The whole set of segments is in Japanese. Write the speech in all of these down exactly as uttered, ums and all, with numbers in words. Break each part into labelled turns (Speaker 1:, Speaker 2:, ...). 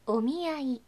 Speaker 1: お見合い。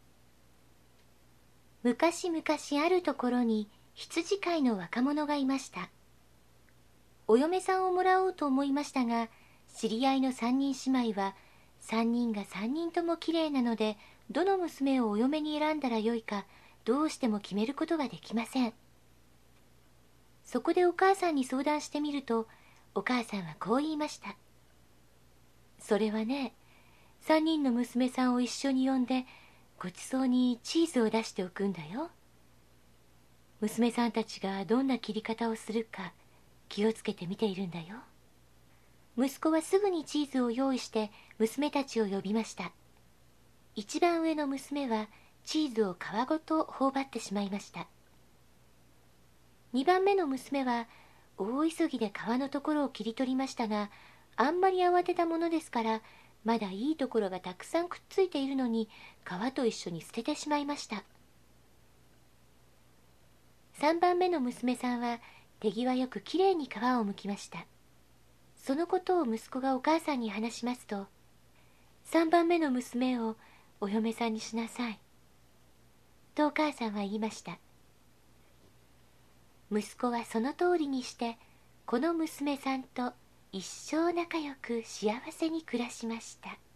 Speaker 1: 昔々あるところに羊飼いの若者がいました。お嫁さんをもらおうと思いましたが、知り合いの三人姉妹は三人が三人ともきれいなので、どの娘をお嫁に選んだらよいかどうしても決めることができません。そこでお母さんに相談してみると、お母さんはこう言いました。それはね、三人の娘さんを一緒に呼んでごちそうにチーズを出しておくんだよ。娘さんたちがどんな切り方をするか気をつけて見ているんだよ。息子はすぐにチーズを用意して娘たちを呼びました。一番上の娘はチーズを皮ごと頬張ってしまいました。二番目の娘は大急ぎで皮のところを切り取りましたが、あんまり慌てたものですからまだいいところがたくさんくっついているのに皮と一緒に捨ててしまいました。三番目の娘さんは手際よくきれいに皮を剥きました。そのことを息子がお母さんに話しますと、三番目の娘をお嫁さんにしなさいとお母さんは言いました。息子はその通りにしてこの娘さんと一生仲良く幸せに暮らしました。